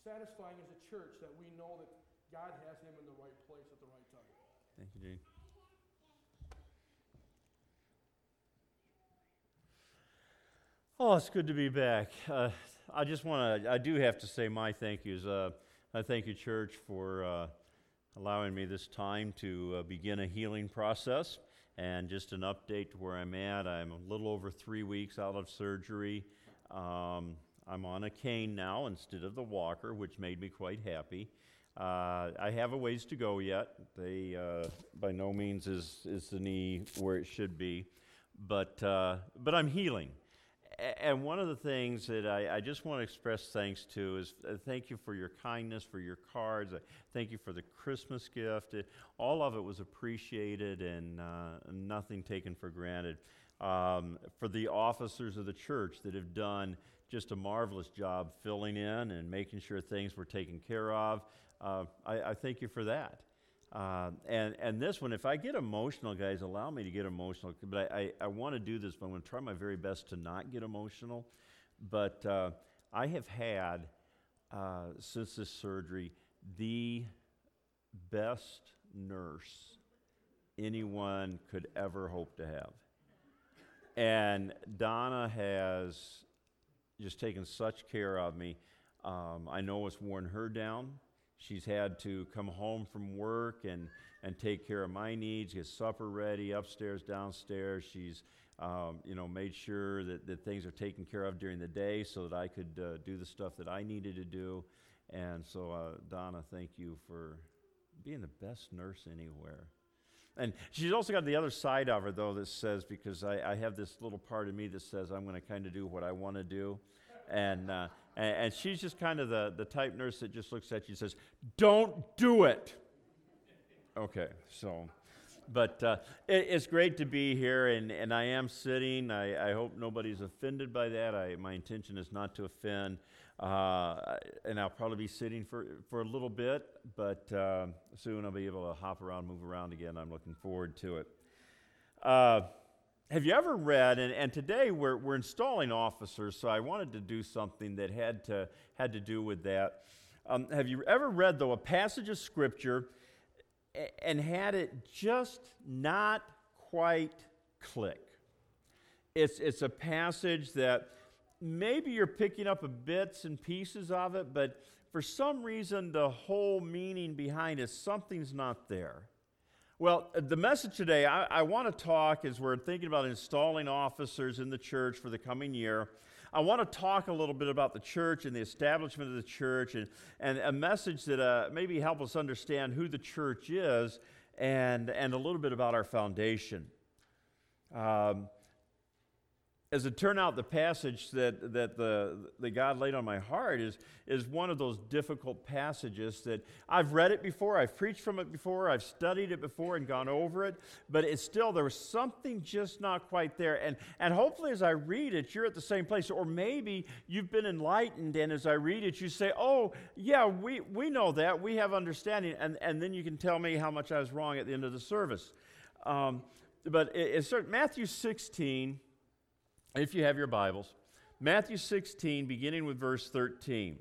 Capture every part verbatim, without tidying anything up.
satisfying as a church that we know that God has him in the right place at the right time. Thank you, Gene. Oh, it's good to be back. Uh, I just want to, I do have to say my thank yous. Uh, I thank you, church, for uh, allowing me this time to uh, begin a healing process. And just an update to where I'm at. I'm a little over three weeks out of surgery. Um, I'm on a cane now instead of the walker, which made me quite happy. Uh, I have a ways to go yet. They, uh, by no means is, is the knee where it should be, but, uh, but I'm healing. And one of the things that I, I just want to express thanks to is uh, thank you for your kindness, for your cards. Uh, thank you for the Christmas gift. It, all of it was appreciated and uh, nothing taken for granted. Um, for the officers of the church that have done just a marvelous job filling in and making sure things were taken care of, uh, I, I thank you for that. Uh, and, and this one, if I get emotional, guys, allow me to get emotional, but I, I, I want to do this, but I'm going to try my very best to not get emotional. But uh, I have had, uh, since this surgery, the best nurse anyone could ever hope to have. And Donna has just taken such care of me. Um, I know it's worn her down. She's had to come home from work and, and take care of my needs, get supper ready, upstairs, downstairs. She's, um, you know, made sure that, that things are taken care of during the day so that I could uh, do the stuff that I needed to do. And so, uh, Donna, thank you for being the best nurse anywhere. And she's also got the other side of her, though, that says, because I, I have this little part of me that says I'm going to kind of do what I want to do. And, uh, and and she's just kind of the, the type nurse that just looks at you and says, don't do it. Okay, so, but uh, it, it's great to be here, and, and I am sitting. I, I hope nobody's offended by that. I, my intention is not to offend, uh, and I'll probably be sitting for, for a little bit, but uh, soon I'll be able to hop around, move around again. I'm looking forward to it. Uh, Have you ever read, and, and today we're, we're installing officers, so I wanted to do something that had to, had to do with that. Um, have you ever read, though, a passage of Scripture and had it just not quite click? It's, it's a passage that maybe you're picking up a bits and pieces of it, but for some reason the whole meaning behind it, something's not there. Well, the message today, I, I want to talk as we're thinking about installing officers in the church for the coming year. I want to talk a little bit about the church and the establishment of the church, and, and a message that uh, maybe help us understand who the church is and, and a little bit about our foundation. Um, As it turned out, the passage that, that the, the God laid on my heart is, is one of those difficult passages that I've read it before, I've preached from it before, I've studied it before and gone over it, but it's still, there was something just not quite there. And, and hopefully as I read it, you're at the same place, or maybe you've been enlightened, and as I read it, you say, oh, yeah, we, we know that, we have understanding, and, and then you can tell me how much I was wrong at the end of the service. Um, but it, it's Matthew sixteen, if you have your Bibles, Matthew sixteen, beginning with verse thirteen.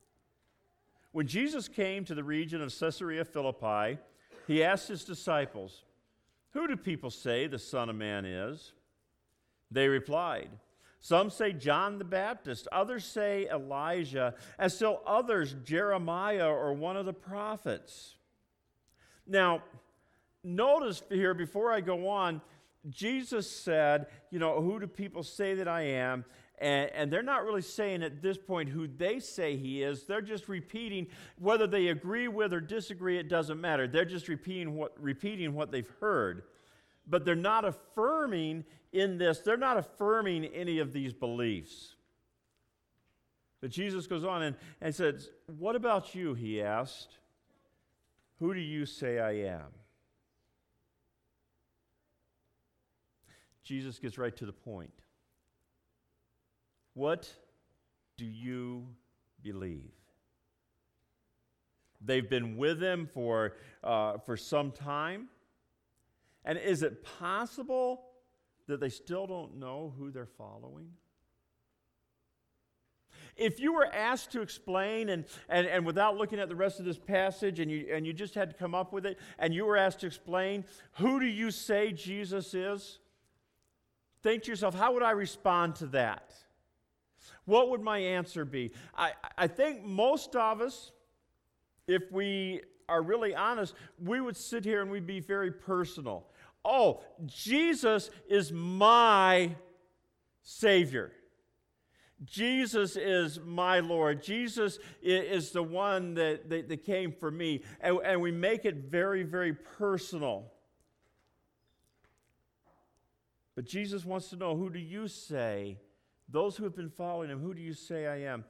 When Jesus came to the region of Caesarea Philippi, he asked his disciples, "Who do people say the Son of Man is?" They replied, "Some say John the Baptist, others say Elijah, and still others Jeremiah or one of the prophets." Now, notice here, before I go on, Jesus said, you know, who do people say that I am? And, and they're not really saying at this point who they say he is. They're just repeating, whether they agree with or disagree, it doesn't matter. They're just repeating what, repeating what they've heard. But they're not affirming in this, they're not affirming any of these beliefs. But Jesus goes on and, and says, "What about you?" he asked. "Who do you say I am?" Jesus gets right to the point. What do you believe? They've been with him for, uh, for some time. And is it possible that they still don't know who they're following? If you were asked to explain, and, and, and without looking at the rest of this passage, and you, and you just had to come up with it, and you were asked to explain, who do you say Jesus is? Think to yourself, how would I respond to that? What would my answer be? I, I think most of us, if we are really honest, we would sit here and we'd be very personal. Oh, Jesus is my Savior. Jesus is my Lord. Jesus is the one that, that, that came for me. And, and we make it very, very personal. But Jesus wants to know, who do you say, those who have been following him, who do you say I am?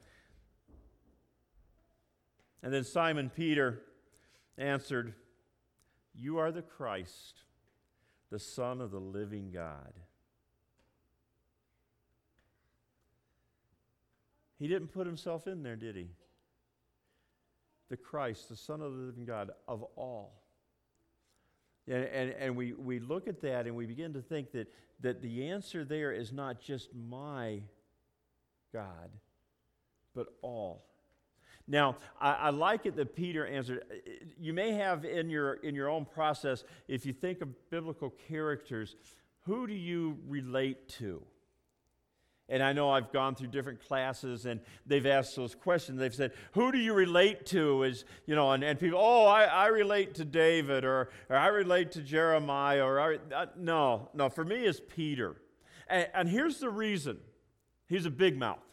And then Simon Peter answered, you are the Christ, the Son of the living God. He didn't put himself in there, did he? The Christ, the Son of the living God, of all. And, and, and we, we look at that and we begin to think that, that the answer there is not just my God, but all. Now, I, I like it that Peter answered. You may have in your, in your own process, if you think of biblical characters, who do you relate to? And I know I've gone through different classes and they've asked those questions. They've said, who do you relate to? As, you know, and, and people, oh, I, I relate to David, or, or I relate to Jeremiah, or I, uh, no, no, for me it's Peter. And, and here's the reason. He's a big mouth.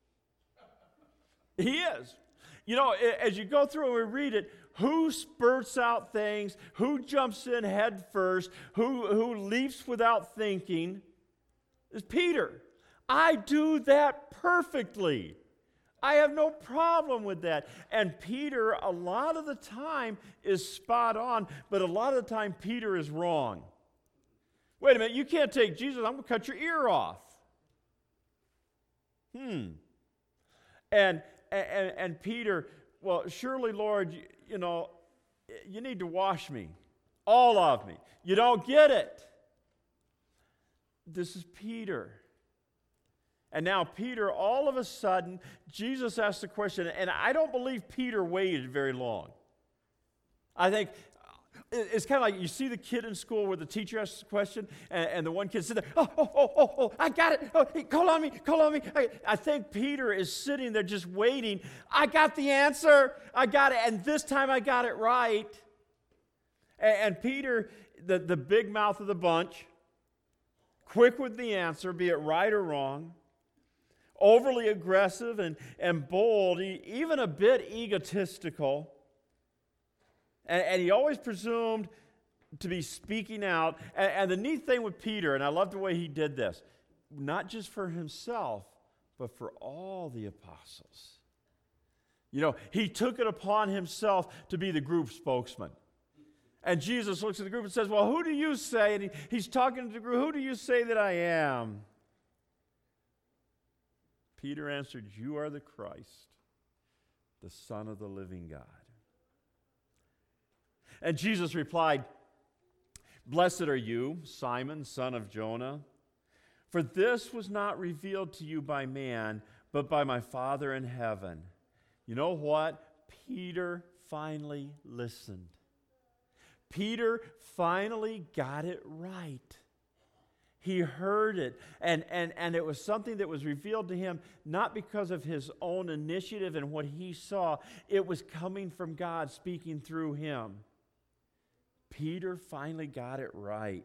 He is. You know, as you go through and we read it, who spurts out things, who jumps in head first, who, who leaps without thinking, is Peter. I do that perfectly. I have no problem with that. And Peter, a lot of the time, is spot on, but a lot of the time, Peter is wrong. Wait a minute, you can't take Jesus, I'm going to cut your ear off. Hmm. And, and, and Peter, well, surely, Lord, you, you know, you need to wash me, all of me. You don't get it. This is Peter. And now Peter, all of a sudden, Jesus asked the question, and I don't believe Peter waited very long. I think it's kind of like you see the kid in school where the teacher asks the question, and, and the one kid sits there, oh, oh, oh, oh, oh, I got it. Oh, hey, call on me, call on me. I, I think Peter is sitting there just waiting. I got the answer. I got it, and this time I got it right. And, and Peter, the, the big mouth of the bunch, quick with the answer, be it right or wrong, overly aggressive and, and bold, even a bit egotistical. And, and he always presumed to be speaking out. And, and the neat thing with Peter, and I love the way he did this, not just for himself, but for all the apostles. You know, he took it upon himself to be the group spokesman. And Jesus looks at the group and says, well, who do you say? And he, he's talking to the group, who do you say that I am? Peter answered, you are the Christ, the Son of the living God. And Jesus replied, blessed are you, Simon, son of Jonah, for this was not revealed to you by man, but by my Father in heaven. You know what? Peter finally listened. Peter finally got it right. He heard it, and, and, and it was something that was revealed to him not because of his own initiative and what he saw. It was coming from God speaking through him. Peter finally got it right.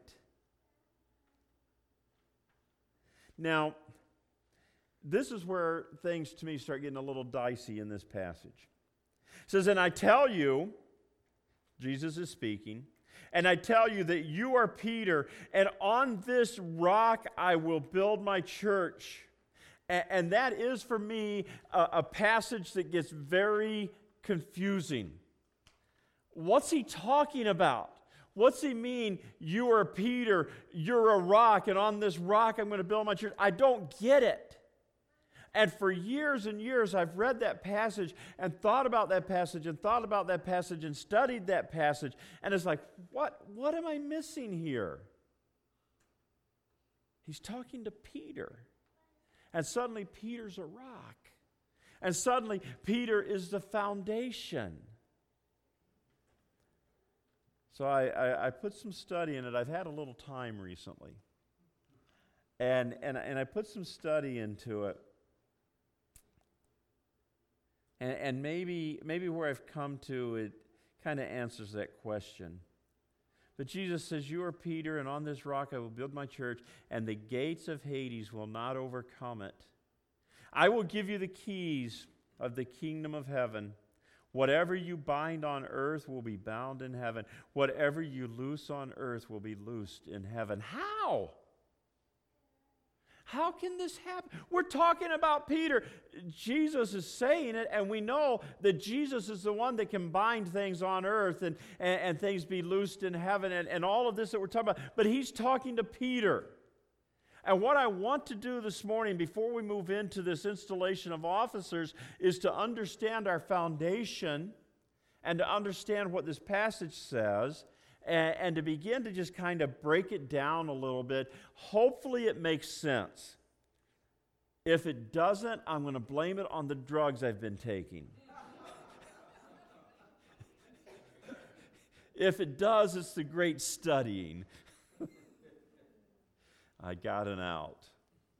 Now, this is where things to me start getting a little dicey in this passage. It says, and I tell you, Jesus is speaking, and I tell you that you are Peter, and on this rock I will build my church. And, and that is for me a, a passage that gets very confusing. What's he talking about? What's he mean, you are Peter, you're a rock, and on this rock I'm going to build my church? I don't get it. And for years and years, I've read that passage and thought about that passage and thought about that passage and studied that passage. And it's like, what, what am I missing here? He's talking to Peter. And suddenly Peter's a rock. And suddenly, Peter is the foundation. So I, I, I put some study in it. I've had a little time recently. And, and, and I put some study into it. And, and maybe, maybe where I've come to, it kind of answers that question. But Jesus says, you are Peter, and on this rock I will build my church, and the gates of Hades will not overcome it. I will give you the keys of the kingdom of heaven. Whatever you bind on earth will be bound in heaven. Whatever you loose on earth will be loosed in heaven. How? How can this happen? We're talking about Peter. Jesus is saying it, and we know that Jesus is the one that can bind things on earth and, and, and things be loosed in heaven and, and all of this that we're talking about. But he's talking to Peter. And what I want to do this morning before we move into this installation of officers is to understand our foundation and to understand what this passage says and, and to begin to just kind of break it down a little bit. Hopefully it makes sense. If it doesn't, I'm going to blame it on the drugs I've been taking. If it does, it's the great studying. I got an out.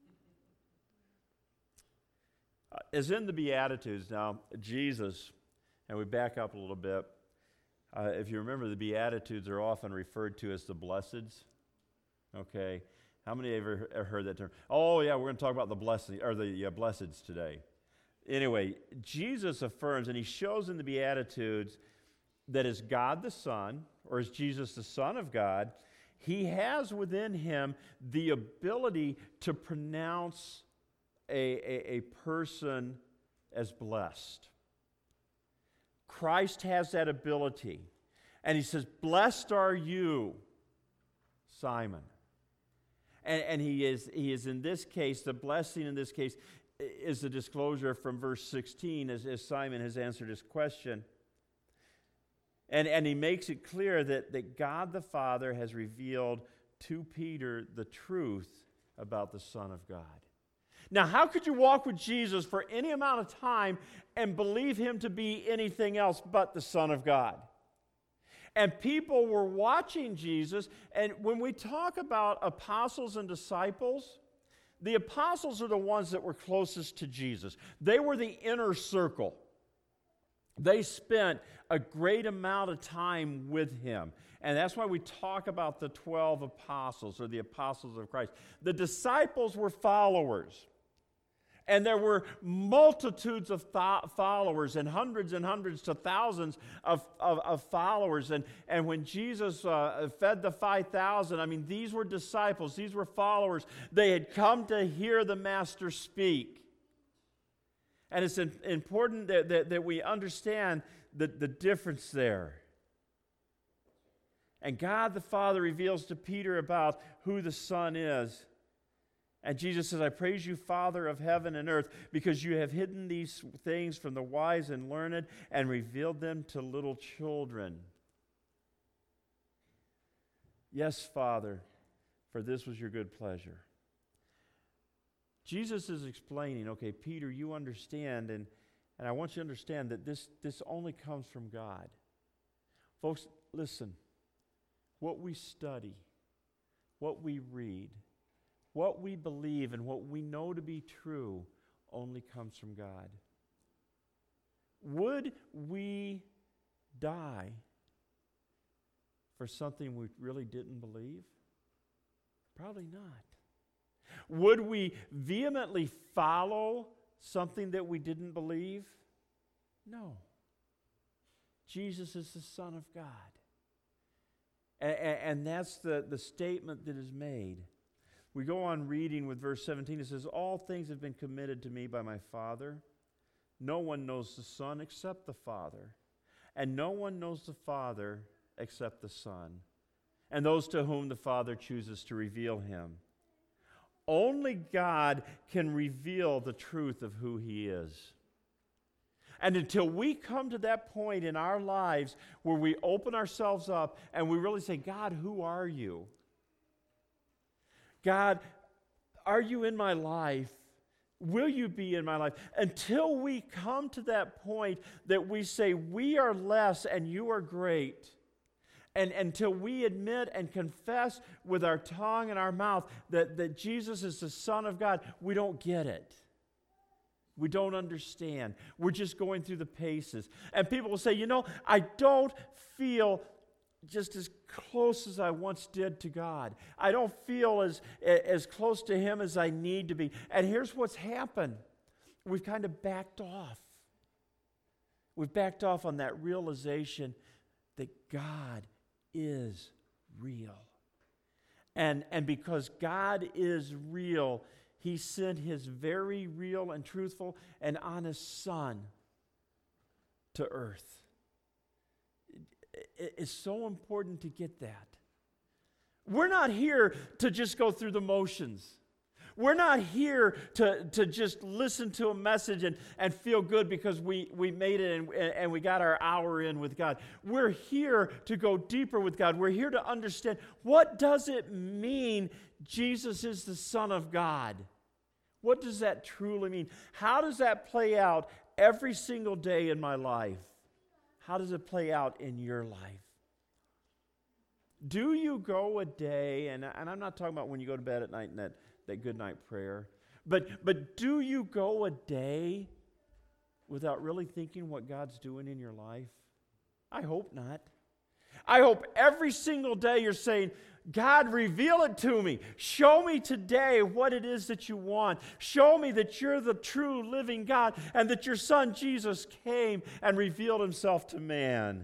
Uh, as in the Beatitudes, now, Jesus, and we back up a little bit. Uh, if you remember, the Beatitudes are often referred to as the Blesseds. Okay? How many have ever, ever heard that term? Oh, yeah, we're going to talk about the blessing or the uh, Blesseds today. Anyway, Jesus affirms, and he shows in the Beatitudes that as God the Son, or as Jesus the Son of God, he has within him the ability to pronounce a, a, a person as blessed. Christ has that ability. And he says, blessed are you, Simon. And, and he is, he is in this case, the blessing in this case is the disclosure from verse sixteen as, as Simon has answered his question. And, and he makes it clear that, that God the Father has revealed to Peter the truth about the Son of God. Now, how could you walk with Jesus for any amount of time and believe him to be anything else but the Son of God? And people were watching Jesus, and when we talk about apostles and disciples, the apostles are the ones that were closest to Jesus. They were the inner circle. They spent a great amount of time with him. And that's why we talk about the twelve apostles or the apostles of Christ. The disciples were followers. And there were multitudes of th- followers and hundreds and hundreds to thousands of, of, of followers. And, and when Jesus uh, fed the five thousand, I mean, these were disciples. These were followers. They had come to hear the Master speak. And it's important that, that, that we understand the, the difference there. And God the Father reveals to Peter about who the Son is. And Jesus says, I praise you, Father of heaven and earth, because you have hidden these things from the wise and learned and revealed them to little children. Yes, Father, for this was your good pleasure. Jesus is explaining, okay, Peter, you understand, and, and I want you to understand that this, this only comes from God. Folks, listen, what we study, what we read, what we believe, and what we know to be true only comes from God. Would we die for something we really didn't believe? Probably not. Would we vehemently follow something that we didn't believe? No. Jesus is the Son of God. And, and that's the, the statement that is made. We go on reading with verse seventeen. It says, all things have been committed to me by my Father. No one knows the Son except the Father. And no one knows the Father except the Son, and those to whom the Father chooses to reveal him. Only God can reveal the truth of who he is. And until we come to that point in our lives where we open ourselves up and we really say, God, who are you? God, are you in my life? Will you be in my life? Until we come to that point that we say, we are less and you are great, and until we admit and confess with our tongue and our mouth that, that Jesus is the Son of God, we don't get it. We don't understand. We're just going through the paces. And people will say, you know, I don't feel just as close as I once did to God. I don't feel as, as close to Him as I need to be. And here's what's happened. We've kind of backed off. We've backed off on that realization that God is real. And, and because God is real, He sent His very real and truthful and honest Son to earth. It's so important to get that. We're not here to just go through the motions. We're not here to, to just listen to a message and, and feel good because we, we made it and, and we got our hour in with God. We're here to go deeper with God. We're here to understand, what does it mean Jesus is the Son of God? What does that truly mean? How does that play out every single day in my life? How does it play out in your life? Do you go a day, and, and I'm not talking about when you go to bed at night and that, that good night prayer, but, but do you go a day without really thinking what God's doing in your life? I hope not. I hope every single day you're saying, God, reveal it to me. Show me today what it is that you want. Show me that you're the true living God and that your Son Jesus came and revealed Himself to man.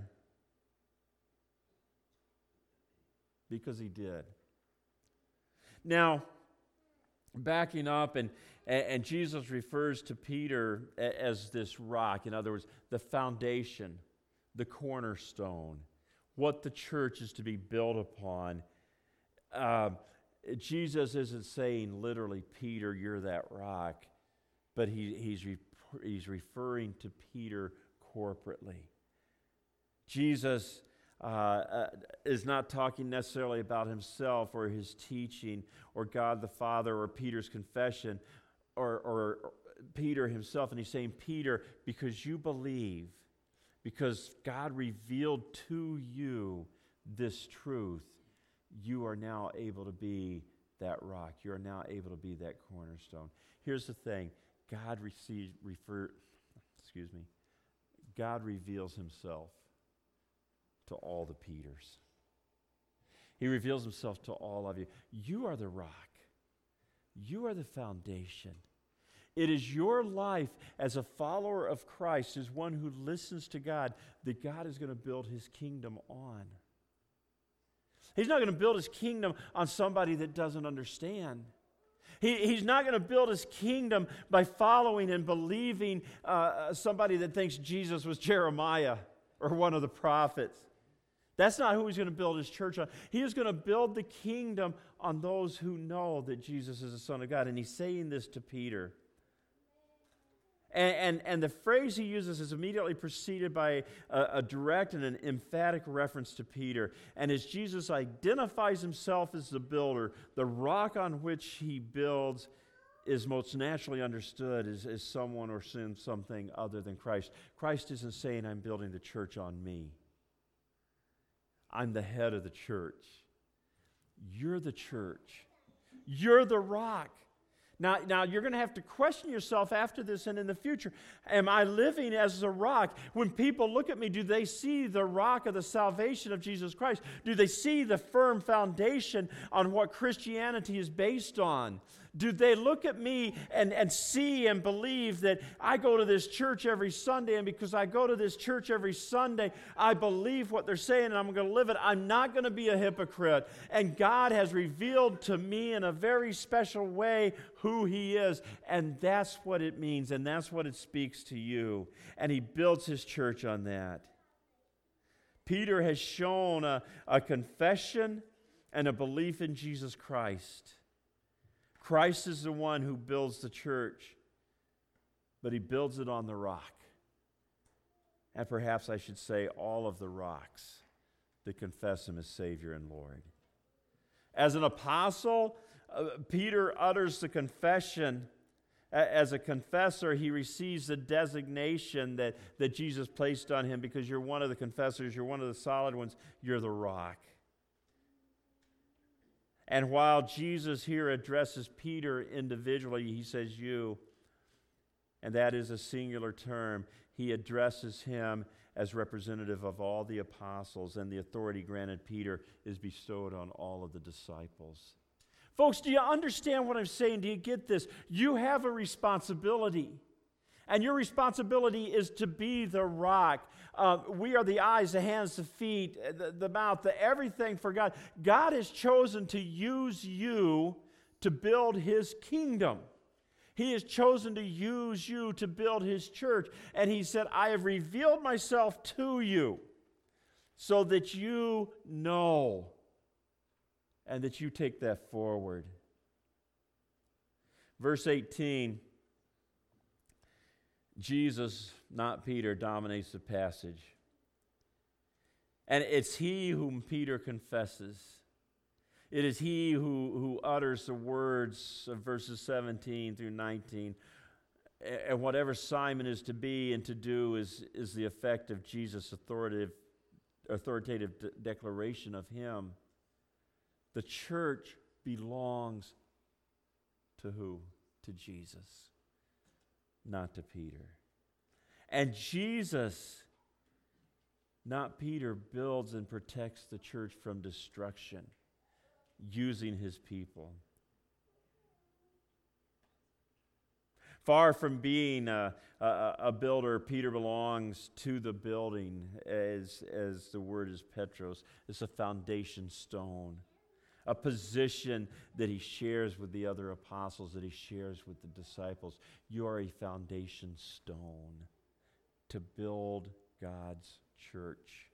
Because He did. Now, backing up, and, and Jesus refers to Peter as this rock. In other words, the foundation, the cornerstone, what the church is to be built upon. Uh, Jesus isn't saying literally, Peter, you're that rock, but he, he's, re- he's referring to Peter corporately. Jesus uh, uh, is not talking necessarily about Himself or His teaching or God the Father or Peter's confession or, or Peter himself, and He's saying, Peter, because you believe, because God revealed to you this truth, you are now able to be that rock. You are now able to be that cornerstone. Here's the thing. God receives, refer, excuse me, God reveals Himself to all the Peters. He reveals Himself to all of you. You are the rock. You are the foundation. It is your life as a follower of Christ, as one who listens to God, that God is going to build His kingdom on. He's not going to build His kingdom on somebody that doesn't understand. He, he's not going to build His kingdom by following and believing uh, somebody that thinks Jesus was Jeremiah or one of the prophets. That's not who He's going to build His church on. He is going to build the kingdom on those who know that Jesus is the Son of God. And He's saying this to Peter. And, and, and the phrase He uses is immediately preceded by a, a direct and an emphatic reference to Peter. And as Jesus identifies Himself as the builder, the rock on which He builds is most naturally understood as, as someone or something other than Christ. Christ isn't saying, I'm building the church on me. I'm the head of the church. You're the church. You're the rock. Now, now you're going to have to question yourself after this and in the future. Am I living as a rock? When people look at me, do they see the rock of the salvation of Jesus Christ? Do they see the firm foundation on what Christianity is based on? Do they look at me and, and see and believe that I go to this church every Sunday, and because I go to this church every Sunday, I believe what they're saying and I'm going to live it? I'm not going to be a hypocrite. And God has revealed to me in a very special way who He is. And that's what it means, and that's what it speaks to you. And He builds His church on that. Peter has shown a, a confession and a belief in Jesus Christ. Christ is the one who builds the church, but He builds it on the rock. And perhaps I should say all of the rocks that confess Him as Savior and Lord. As an apostle, uh, Peter utters the confession As a confessor, he receives the designation that, that Jesus placed on him because you're one of the confessors, you're one of the solid ones, you're the rock. And while Jesus here addresses Peter individually, he says you, and that is a singular term. He addresses him as representative of all the apostles, and the authority granted Peter is bestowed on all of the disciples. Folks, do you understand what I'm saying? Do you get this? You have a responsibility. And your responsibility is to be the rock. Uh, we are the eyes, the hands, the feet, the, the mouth, the everything for God. God has chosen to use you to build His kingdom. He has chosen to use you to build His church. And He said, I have revealed myself to you so that you know and that you take that forward. Verse eighteen, Jesus, not Peter, dominates the passage. And it's He whom Peter confesses. It is He who, who utters the words of verses seventeen through nineteen. And whatever Simon is to be and to do is, is the effect of Jesus' authoritative, authoritative de- declaration of Him. The church belongs to who? To Jesus, not to Peter. And Jesus, not Peter, builds and protects the church from destruction using His people. Far from being a, a, a builder, Peter belongs to the building, as, as the word is Petros. It's a foundation stone, a position that he shares with the other apostles, that he shares with the disciples. You are a foundation stone to build God's church.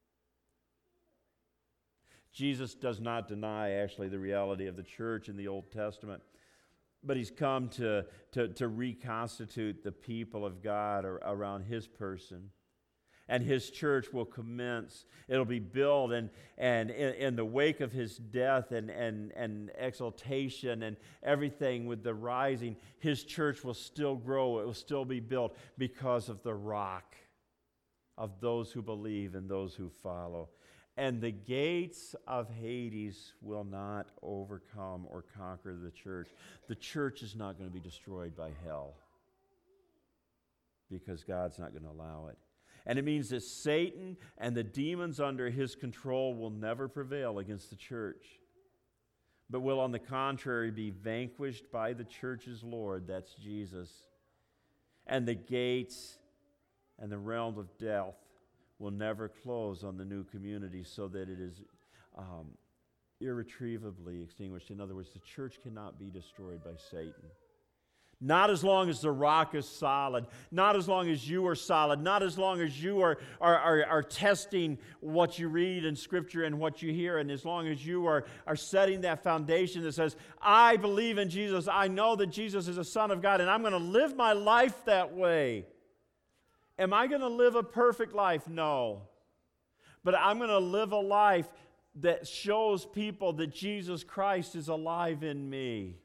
Jesus does not deny, actually, the reality of the church in the Old Testament, but He's come to, to, to reconstitute the people of God around His person. And His church will commence. It'll be built, and, and in, in the wake of His death and, and, and exaltation and everything with the rising, His church will still grow. It will still be built because of the rock of those who believe and those who follow. And the gates of Hades will not overcome or conquer the church. The church is not going to be destroyed by hell because God's not going to allow it. And it means that Satan and the demons under his control will never prevail against the church, but will, on the contrary, be vanquished by the church's Lord, that's Jesus. And the gates and the realm of death will never close on the new community, so that it is um, irretrievably extinguished. In other words, the church cannot be destroyed by Satan. Not as long as the rock is solid. Not as long as you are solid. Not as long as you are, are, are, are testing what you read in Scripture and what you hear. And as long as you are, are setting that foundation that says, I believe in Jesus. I know that Jesus is a Son of God, and I'm going to live my life that way. Am I going to live a perfect life? No. But I'm going to live a life that shows people that Jesus Christ is alive in me.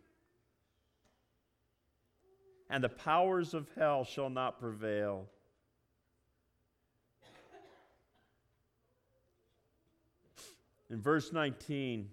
And the powers of hell shall not prevail. In verse nineteen,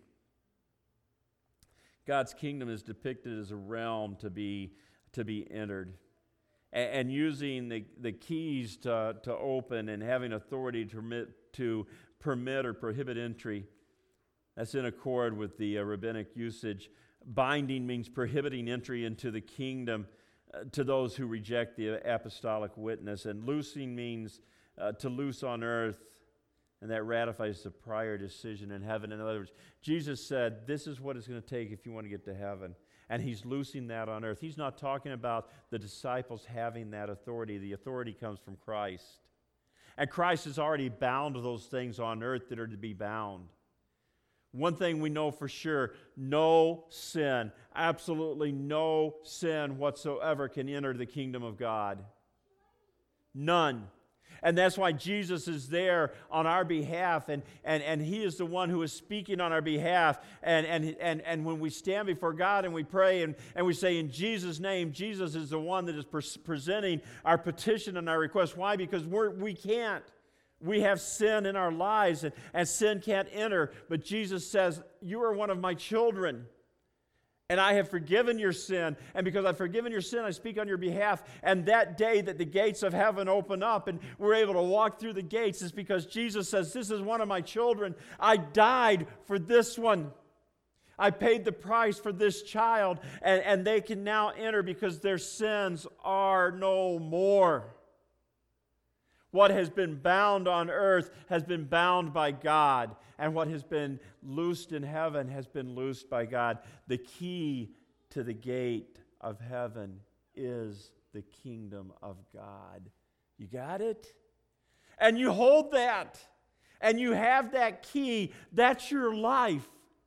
God's kingdom is depicted as a realm to be, to be entered. And, and using the, the keys to, to open and having authority to permit, to permit or prohibit entry. That's in accord with the uh, rabbinic usage. Binding means prohibiting entry into the kingdom Uh, to those who reject the apostolic witness. And loosing means uh, to loose on earth, and that ratifies the prior decision in heaven. In other words, Jesus said, this is what it's going to take if you want to get to heaven. And He's loosing that on earth. He's not talking about the disciples having that authority. The authority comes from Christ. And Christ has already bound those things on earth that are to be bound. One thing we know for sure, no sin, absolutely no sin whatsoever can enter the kingdom of God. None. And that's why Jesus is there on our behalf, and, and, and He is the one who is speaking on our behalf. And, and, and, and when we stand before God and we pray and, and we say, in Jesus' name, Jesus is the one that is pre- presenting our petition and our request. Why? Because we're, we can't. We have sin in our lives, and, and sin can't enter. But Jesus says, you are one of my children. And I have forgiven your sin. And because I've forgiven your sin, I speak on your behalf. And that day that the gates of heaven open up and we're able to walk through the gates is because Jesus says, this is one of my children. I died for this one. I paid the price for this child. And, and they can now enter because their sins are no more. What has been bound on earth has been bound by God, and what has been loosed in heaven has been loosed by God. The key to the gate of heaven is the kingdom of God. You got it? And you hold that, and you have that key. That's your life.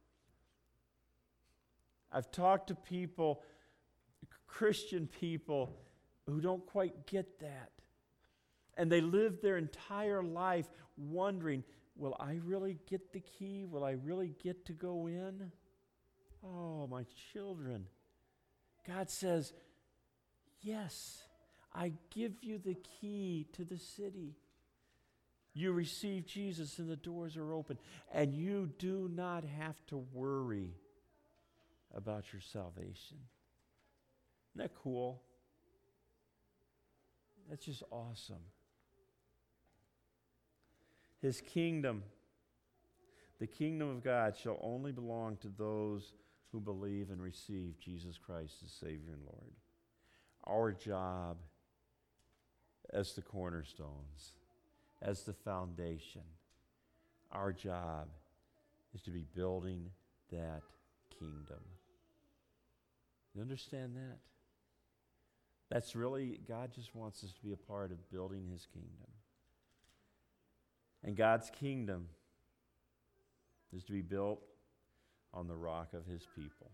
I've talked to people, Christian people, who don't quite get that. And they live their entire life wondering, will I really get the key? Will I really get to go in? Oh, my children. God says, yes, I give you the key to the city. You receive Jesus and the doors are open. And you do not have to worry about your salvation. Isn't that cool? That's just awesome. His kingdom, the kingdom of God, shall only belong to those who believe and receive Jesus Christ as Savior and Lord. Our job as the cornerstones, as the foundation, our job is to be building that kingdom. You understand that? That's really, God just wants us to be a part of building His kingdom. And God's kingdom is to be built on the rock of His people.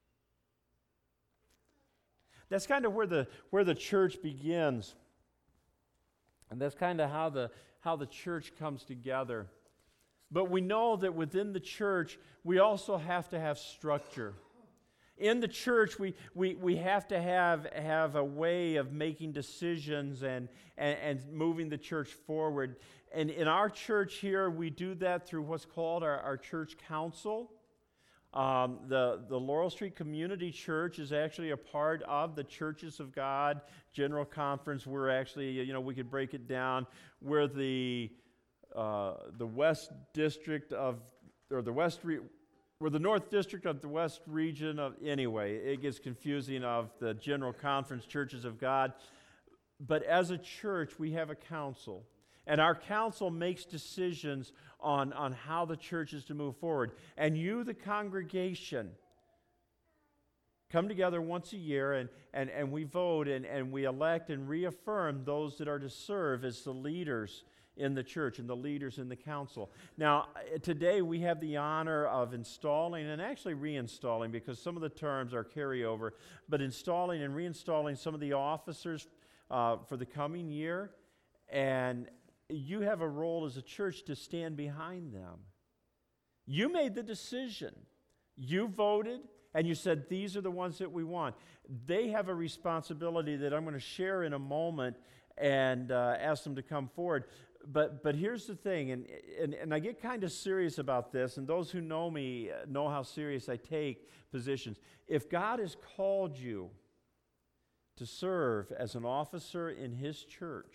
That's kind of where the where the church begins. And that's kind of how the how the church comes together. But we know that within the church, we also have to have structure. In the church, we, we, we have to have, have a way of making decisions and, and, and moving the church forward. And in our church here, we do that through what's called our, our church council. Um, the, the Laurel Street Community Church is actually a part of the Churches of God General Conference. We're actually, you know, we could break it down. We're the, uh, the West District of, or the West, Re- we're the North District of the West region of, anyway, it gets confusing, of the General Conference Churches of God. But as a church, we have a council. And our council makes decisions on, on how the church is to move forward. And you, the congregation, come together once a year and, and, and we vote and, and we elect and reaffirm those that are to serve as the leaders in the church and the leaders in the council. Now, today we have the honor of installing and actually reinstalling, because some of the terms are carryover, but installing and reinstalling some of the officers uh, for the coming year. And you have a role as a church to stand behind them. You made the decision. You voted, and you said, these are the ones that we want. They have a responsibility that I'm going to share in a moment and uh, ask them to come forward. But but here's the thing, and, and, and I get kind of serious about this, and those who know me know how serious I take positions. If God has called you to serve as an officer in His church,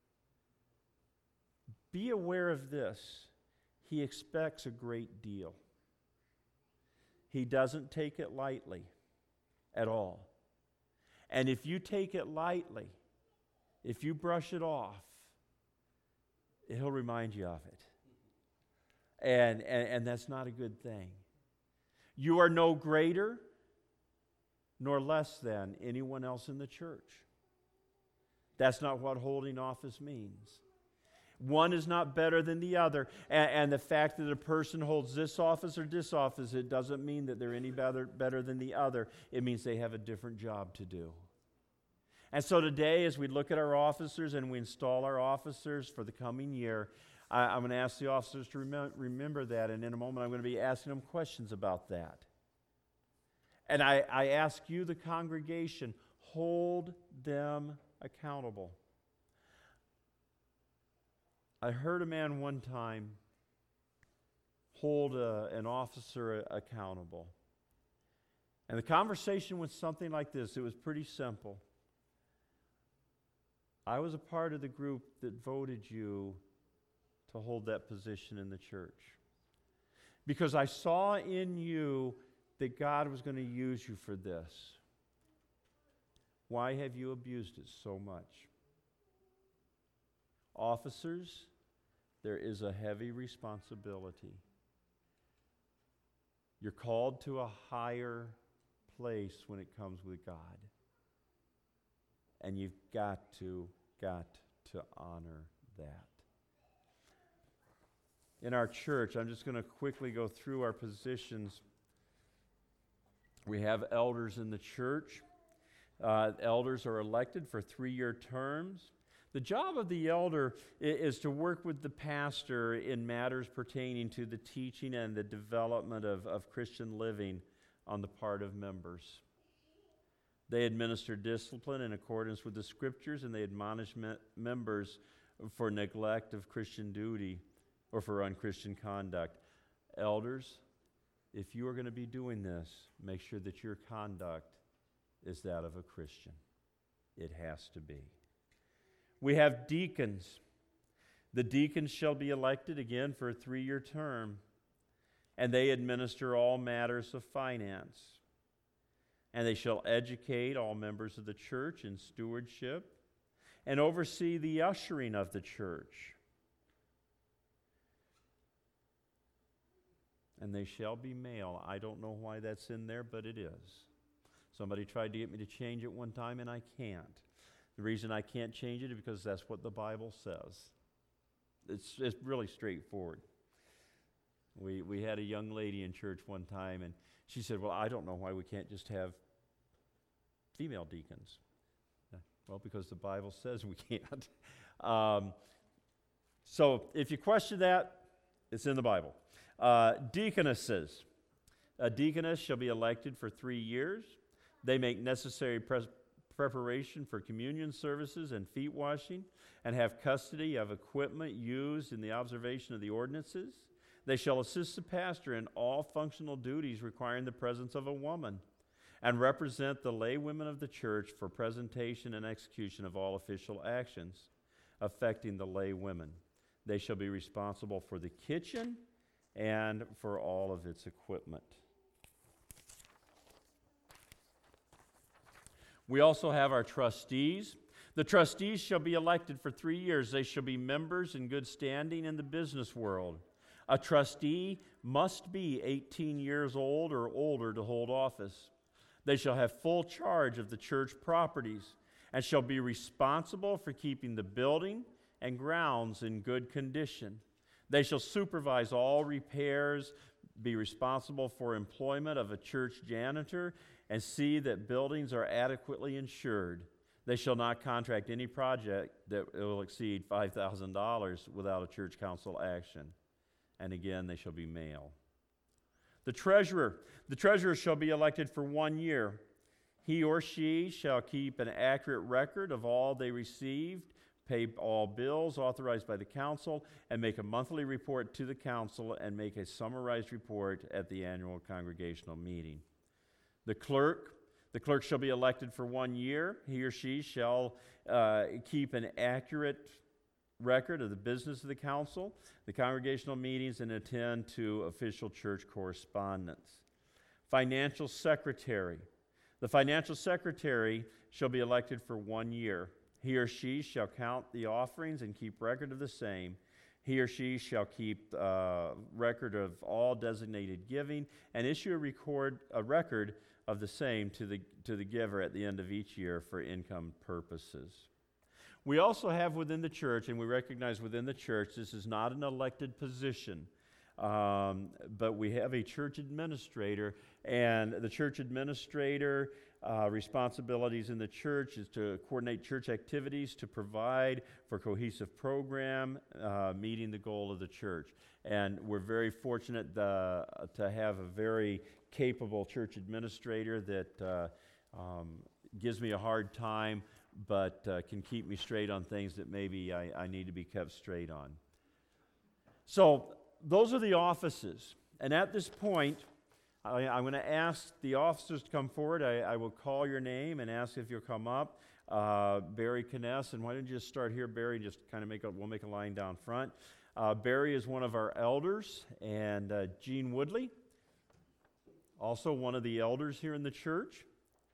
be aware of this. He expects a great deal. He doesn't take it lightly at all. And if you take it lightly, if you brush it off, He'll remind you of it. And, and, and that's not a good thing. You are no greater nor less than anyone else in the church. That's not what holding office means. One is not better than the other. And, and the fact that a person holds this office or this office, it doesn't mean that they're any better, better than the other. It means they have a different job to do. And so today, as we look at our officers and we install our officers for the coming year, I, I'm going to ask the officers to remem- remember that, and in a moment I'm going to be asking them questions about that. And I, I ask you, the congregation, hold them accountable. I heard a man one time hold a, an officer accountable. And the conversation was something like this. It was pretty simple. I was a part of the group that voted you to hold that position in the church, because I saw in you that God was going to use you for this. Why have you abused it so much? Officers, there is a heavy responsibility. You're called to a higher place when it comes with God. And you've got to, got to honor that. In our church, I'm just going to quickly go through our positions. We have elders in the church. Uh, elders are elected for three-year terms. The job of the elder i- is to work with the pastor in matters pertaining to the teaching and the development of, of Christian living on the part of members. They administer discipline in accordance with the Scriptures, and they admonish me- members for neglect of Christian duty or for unchristian conduct. Elders, if you are going to be doing this, make sure that your conduct is that of a Christian. It has to be. We have deacons. The deacons shall be elected again for a three-year term, and they administer all matters of finance. And they shall educate all members of the church in stewardship and oversee the ushering of the church. And they shall be male. I don't know why that's in there, but it is. Somebody tried to get me to change it one time, and I can't. The reason I can't change it is because that's what the Bible says. It's, it's really straightforward. We, we had a young lady in church one time, and she said, well, I don't know why we can't just have female deacons. Well, because the Bible says we can't. Um, so if you question that, it's in the Bible. Uh, deaconesses. A deaconess shall be elected for three years. They make necessary pres- preparation for communion services and feet washing, and have custody of equipment used in the observation of the ordinances. They shall assist the pastor in all functional duties requiring the presence of a woman, and represent the lay women of the church for presentation and execution of all official actions affecting the lay women. They shall be responsible for the kitchen and for all of its equipment. We also have our trustees. The trustees shall be elected for three years. They shall be members in good standing in the business world. A trustee must be eighteen years old or older to hold office. They shall have full charge of the church properties and shall be responsible for keeping the building and grounds in good condition. They shall supervise all repairs, be responsible for employment of a church janitor, and see that buildings are adequately insured. They shall not contract any project that will exceed five thousand dollars without a church council action. And again, they shall be male. The treasurer. The treasurer shall be elected for one year. He or she shall keep an accurate record of all they received, pay all bills authorized by the council, and make a monthly report to the council and make a summarized report at the annual congregational meeting. The clerk. The clerk shall be elected for one year. He or she shall uh, keep an accurate record of the business of the council, the congregational meetings, and attend to official church correspondence. Financial secretary. The financial secretary shall be elected for one year. He or she shall count the offerings and keep record of the same. He or she shall keep uh, record of all designated giving and issue a record a record of the same to the to the giver at the end of each year for income purposes. We also have within the church, and we recognize within the church, this is not an elected position, um, but we have a church administrator, and the church administrator uh, responsibilities in the church is to coordinate church activities, to provide for cohesive program, uh, meeting the goal of the church. And we're very fortunate uh, to have a very capable church administrator that uh, um, gives me a hard time, but uh, can keep me straight on things that maybe I, I need to be kept straight on. So those are the offices. And at this point, I, I'm going to ask the officers to come forward. I, I will call your name and ask if you'll come up. Uh, Barry Kness, and why don't you just start here, Barry? Just kind of make a, we'll make a line down front. Uh, Barry is one of our elders, and uh, Gene Woodley, also one of the elders here in the church.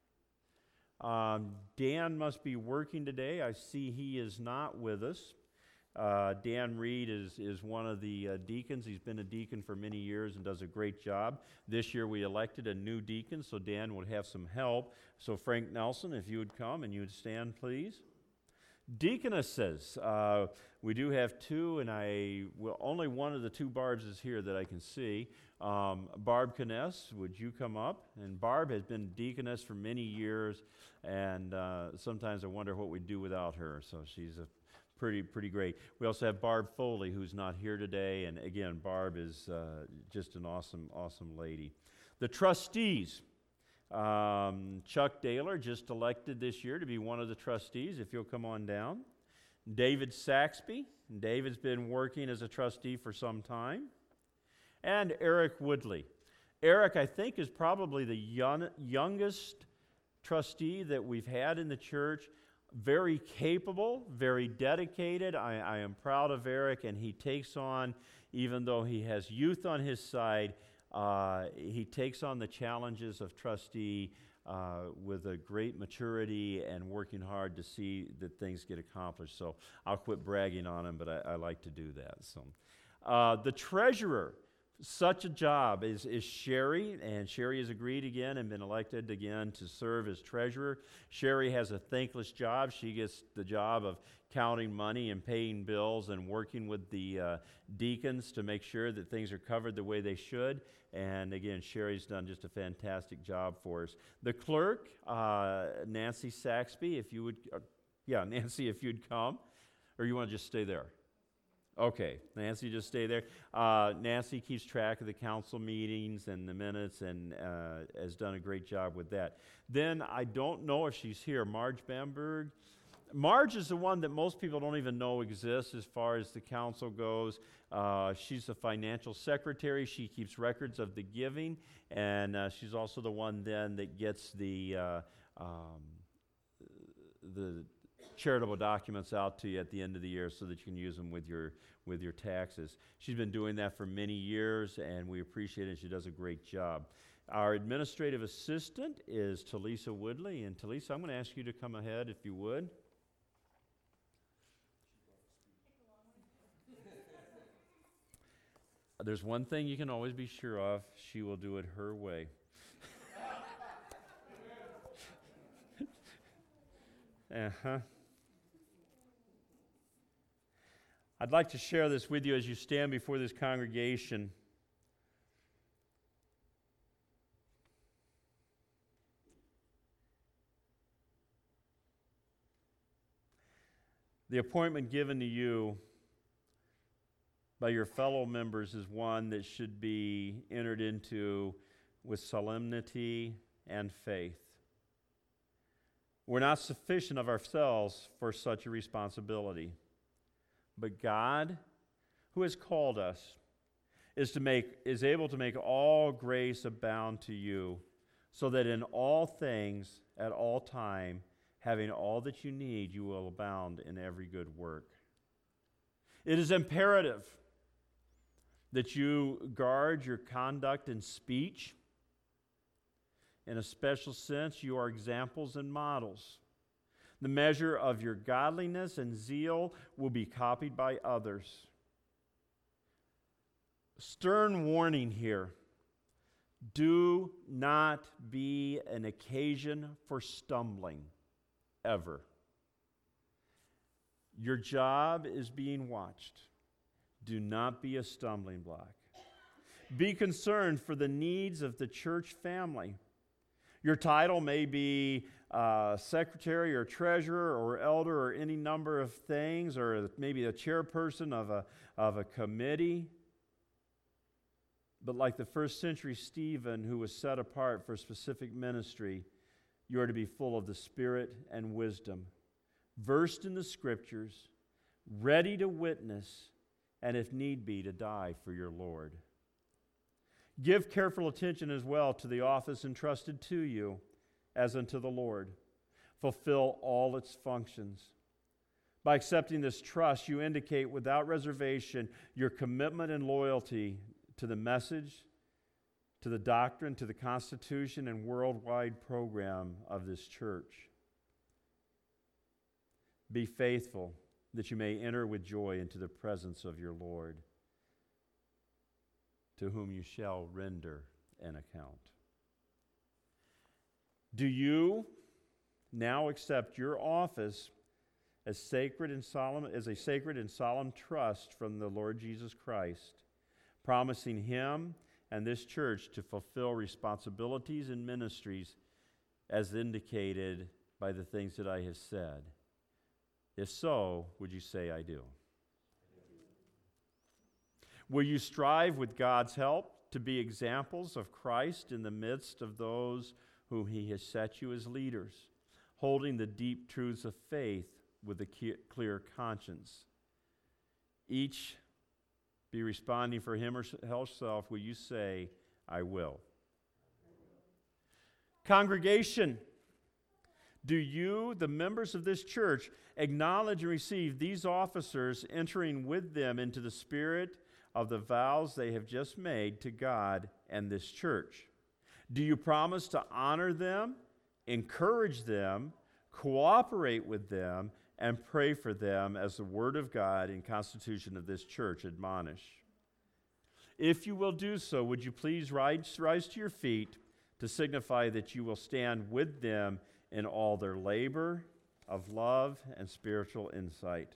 Um, Dan must be working today. I see he is not with us. Uh, Dan Reed is, is one of the uh, deacons. He's been a deacon for many years and does a great job. This year we elected a new deacon, so Dan would have some help. So Frank Nelson, if you would come and you would stand, please. Deaconesses, uh, we do have two, and I well, only one of the two Barbs is here that I can see. Um, Barb Kness, would you come up? And Barb has been deaconess for many years, and uh, sometimes I wonder what we'd do without her, so she's a Pretty, pretty great. We also have Barb Foley, who's not here today, and again, Barb is uh, just an awesome, awesome lady. The trustees, um, Chuck Daler, just elected this year to be one of the trustees, if you'll come on down. David Saxby, David's been working as a trustee for some time. And Eric Woodley. Eric, I think, is probably the young, youngest trustee that we've had in the church. Very capable, very dedicated. I, I am proud of Eric, and he takes on, even though he has youth on his side, uh, he takes on the challenges of trustee uh, with a great maturity and working hard to see that things get accomplished. So I'll quit bragging on him, but I, I like to do that. So uh, the treasurer. Such a job is, is Sherry, and Sherry has agreed again and been elected again to serve as treasurer. Sherry has a thankless job. She gets the job of counting money and paying bills and working with the uh, deacons to make sure that things are covered the way they should. And again, Sherry's done just a fantastic job for us. The clerk, uh, Nancy Saxby, if you would, uh, yeah, Nancy, if you'd come, or you want to just stay there? Okay, Nancy, just stay there. Uh, Nancy keeps track of the council meetings and the minutes and uh, has done a great job with that. Then I don't know if she's here, Marge Bamberg. Marge is the one that most people don't even know exists as far as the council goes. Uh, she's the financial secretary. She keeps records of the giving, and uh, she's also the one then that gets the uh, um, the charitable documents out to you at the end of the year so that you can use them with your with your taxes. She's been doing that for many years, and we appreciate it. She does a great job. Our administrative assistant is Talisa Woodley, and Talisa, I'm going to ask you to come ahead if you would. There's one thing you can always be sure of: she will do it her way. uh-huh. I'd like to share this with you as you stand before this congregation. The appointment given to you by your fellow members is one that should be entered into with solemnity and faith. We're not sufficient of ourselves for such a responsibility. But God, who has called us, is to make is able to make all grace abound to you, so that in all things, at all time, having all that you need, you will abound in every good work. It is imperative that you guard your conduct and speech. In a special sense, you are examples and models. The measure of your godliness and zeal will be copied by others. Stern warning here. Do not be an occasion for stumbling, ever. Your job is being watched. Do not be a stumbling block. Be concerned for the needs of the church family. Your title may be uh, secretary or treasurer or elder or any number of things, or maybe a chairperson of a, of a committee. But like the first century Stephen, who was set apart for a specific ministry, you are to be full of the Spirit and wisdom, versed in the Scriptures, ready to witness, and if need be, to die for your Lord. Give careful attention as well to the office entrusted to you, as unto the Lord. Fulfill all its functions. By accepting this trust, you indicate without reservation your commitment and loyalty to the message, to the doctrine, to the constitution and worldwide program of this church. Be faithful, that you may enter with joy into the presence of your Lord, to whom you shall render an account. Do you now accept your office as sacred and solemn, as a sacred and solemn trust from the Lord Jesus Christ, promising Him and this church to fulfill responsibilities and ministries as indicated by the things that I have said? If so, would you say, I do? Will you strive with God's help to be examples of Christ in the midst of those whom He has set you as leaders, holding the deep truths of faith with a clear conscience? Each be responding for him or herself. Will you say, I will? Congregation, do you, the members of this church, acknowledge and receive these officers, entering with them into the spirit of the vows they have just made to God and this church? Do you promise to honor them, encourage them, cooperate with them, and pray for them as the Word of God and Constitution of this church admonish? If you will do so, would you please rise, rise to your feet to signify that you will stand with them in all their labor of love and spiritual insight?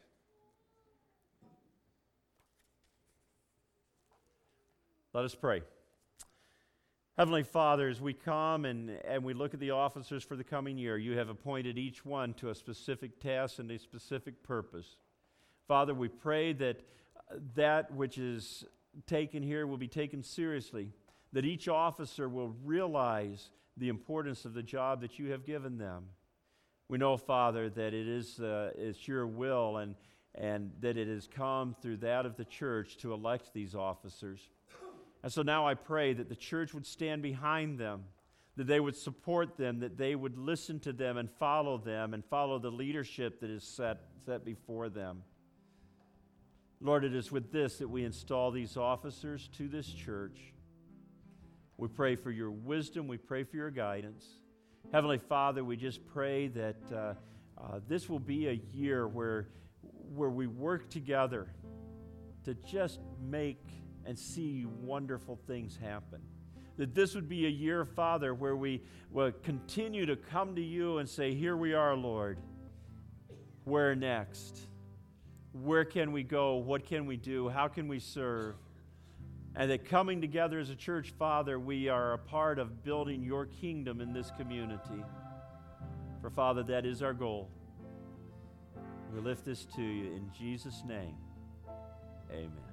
Let us pray. Heavenly Father, as we come and, and we look at the officers for the coming year, you have appointed each one to a specific task and a specific purpose. Father, we pray that that which is taken here will be taken seriously, that each officer will realize the importance of the job that you have given them. We know, Father, that it is uh, it's your will and, and that it has come through that of the church to elect these officers. And so now I pray that the church would stand behind them, that they would support them, that they would listen to them and follow them and follow the leadership that is set, set before them. Lord, it is with this that we install these officers to this church. We pray for your wisdom. We pray for your guidance. Heavenly Father, we just pray that uh, uh, this will be a year where, where we work together to just make and see wonderful things happen. That this would be a year, Father, where we will continue to come to you and say, here we are, Lord. Where next? Where can we go? What can we do? How can we serve? And that coming together as a church, Father, we are a part of building your kingdom in this community. For, Father, that is our goal. We lift this to you in Jesus' name. Amen.